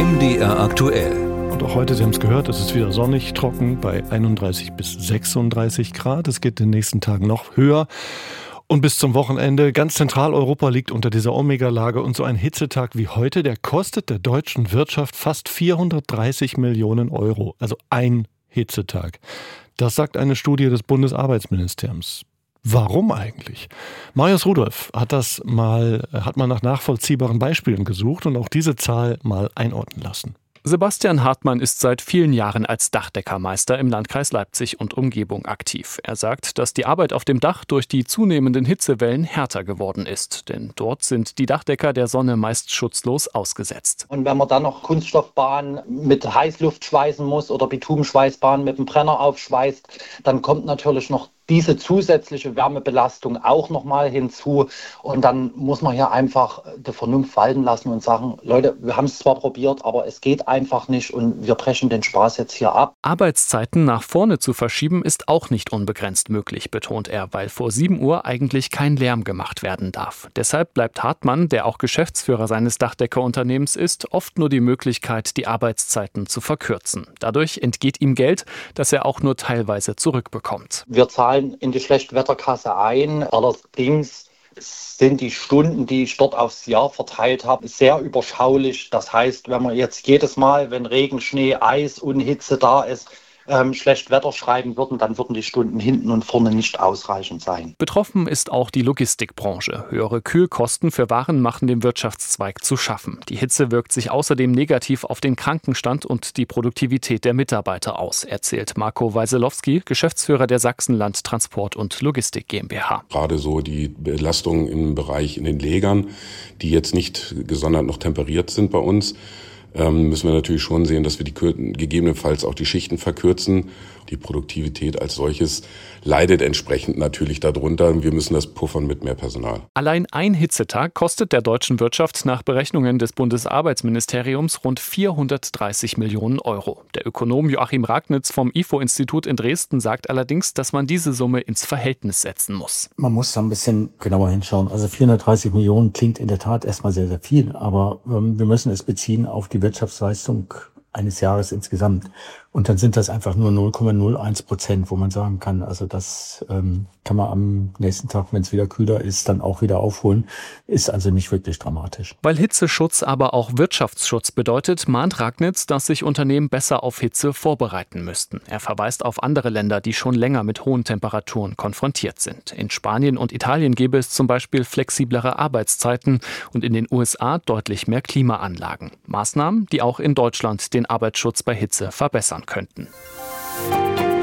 MDR aktuell. Und auch heute, Sie haben es gehört, es ist wieder sonnig, trocken bei 31 bis 36 Grad. Es geht in den nächsten Tagen noch höher. Und bis zum Wochenende, ganz Zentraleuropa liegt unter dieser Omega-Lage. Und so ein Hitzetag wie heute, der kostet der deutschen Wirtschaft fast 430 Millionen Euro. Also ein Hitzetag. Das sagt eine Studie des Bundesarbeitsministeriums. Warum eigentlich? Marius Rudolph hat mal nach nachvollziehbaren Beispielen gesucht und auch diese Zahl mal einordnen lassen. Sebastian Hartmann ist seit vielen Jahren als Dachdeckermeister im Landkreis Leipzig und Umgebung aktiv. Er sagt, dass die Arbeit auf dem Dach durch die zunehmenden Hitzewellen härter geworden ist. Denn dort sind die Dachdecker der Sonne meist schutzlos ausgesetzt. Und wenn man dann noch Kunststoffbahnen mit Heißluft schweißen muss oder Bitumenschweißbahnen mit dem Brenner aufschweißt, dann kommt natürlich noch diese zusätzliche Wärmebelastung auch nochmal hinzu. Und dann muss man hier einfach die Vernunft walten lassen und sagen, Leute, wir haben es zwar probiert, aber es geht einfach nicht und wir brechen den Spaß jetzt hier ab. Arbeitszeiten nach vorne zu verschieben ist auch nicht unbegrenzt möglich, betont er, weil vor 7 Uhr eigentlich kein Lärm gemacht werden darf. Deshalb bleibt Hartmann, der auch Geschäftsführer seines Dachdeckerunternehmens ist, oft nur die Möglichkeit, die Arbeitszeiten zu verkürzen. Dadurch entgeht ihm Geld, das er auch nur teilweise zurückbekommt. Wir zahlen in die Schlechtwetterkasse ein. Allerdings sind die Stunden, die ich dort aufs Jahr verteilt habe, sehr überschaulich. Das heißt, wenn man jetzt jedes Mal, wenn Regen, Schnee, Eis und Hitze da ist, schlecht Wetter schreiben würden, dann würden die Stunden hinten und vorne nicht ausreichend sein. Betroffen ist auch die Logistikbranche. Höhere Kühlkosten für Waren machen dem Wirtschaftszweig zu schaffen. Die Hitze wirkt sich außerdem negativ auf den Krankenstand und die Produktivität der Mitarbeiter aus, erzählt Marco Weiselowski, Geschäftsführer der Sachsenland Transport und Logistik GmbH. Gerade so die Belastung im Bereich in den Lägern, die jetzt nicht gesondert noch temperiert sind bei uns, müssen wir natürlich schon sehen, dass wir gegebenenfalls auch die Schichten verkürzen. Die Produktivität als solches leidet entsprechend natürlich darunter. Wir müssen das puffern mit mehr Personal. Allein ein Hitzetag kostet der deutschen Wirtschaft nach Berechnungen des Bundesarbeitsministeriums rund 430 Millionen Euro. Der Ökonom Joachim Ragnitz vom IFO-Institut in Dresden sagt allerdings, dass man diese Summe ins Verhältnis setzen muss. Man muss da ein bisschen genauer hinschauen. Also 430 Millionen klingt in der Tat erstmal sehr, sehr viel. Aber wir müssen es beziehen auf die Wirtschaftsleistung eines Jahres insgesamt. Und dann sind das einfach nur 0,01%, wo man sagen kann, also das kann man am nächsten Tag, wenn es wieder kühler ist, dann auch wieder aufholen. Ist also nicht wirklich dramatisch. Weil Hitzeschutz aber auch Wirtschaftsschutz bedeutet, mahnt Ragnitz, dass sich Unternehmen besser auf Hitze vorbereiten müssten. Er verweist auf andere Länder, die schon länger mit hohen Temperaturen konfrontiert sind. In Spanien und Italien gäbe es zum Beispiel flexiblere Arbeitszeiten und in den USA deutlich mehr Klimaanlagen. Maßnahmen, die auch in Deutschland den Arbeitsschutz bei Hitze verbessern könnten.